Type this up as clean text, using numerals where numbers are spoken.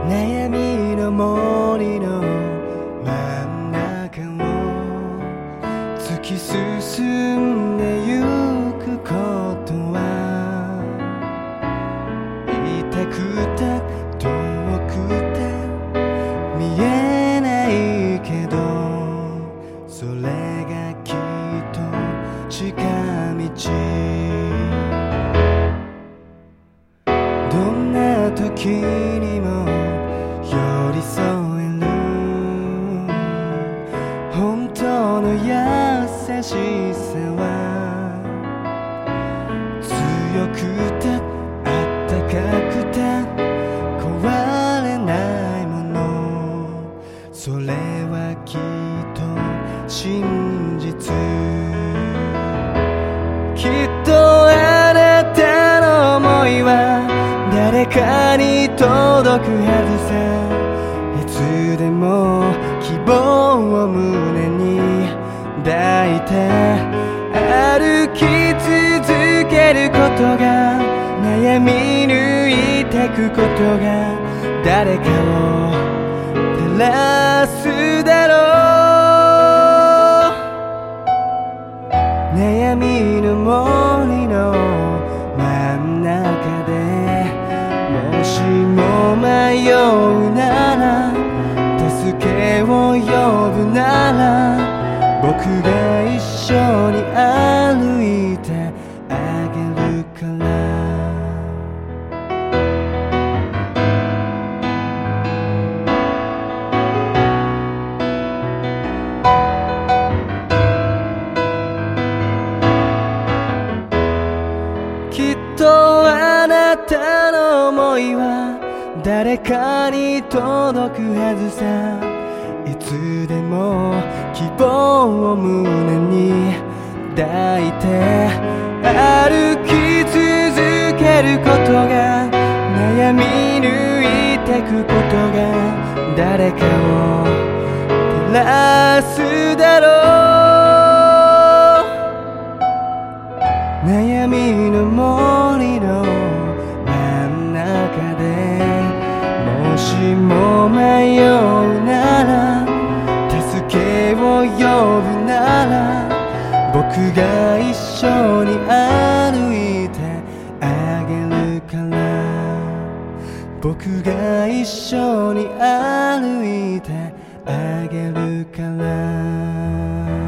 悩みの森の真ん中を突き進んでゆくことは痛くて遠くて見えないけど、それがきっと近道。どんな時にも寄り添える本当の優しさは、強くてあったかくて壊れないもの、それはきっと真実。きっとあなたの想いは誰かに届くはずさ。いつでも希望を胸に抱いて歩き続けることが、悩み抜いてくことが誰かを照らすだろう。悩みの森の真ん中でもしも迷うなら、助けを呼ぶなら、僕が一緒に歩いてあげるから。きっとあなたの想いは誰かに届くはずさ。いつでも希望を胸に抱いて歩き続けることが、悩み抜いてくことが誰かを照らすだろう。悩みの森の真ん中でもしも迷うなら、助けを呼ぶなら、僕が一緒に歩いてあげるから。僕が一緒に歩いてあげるから。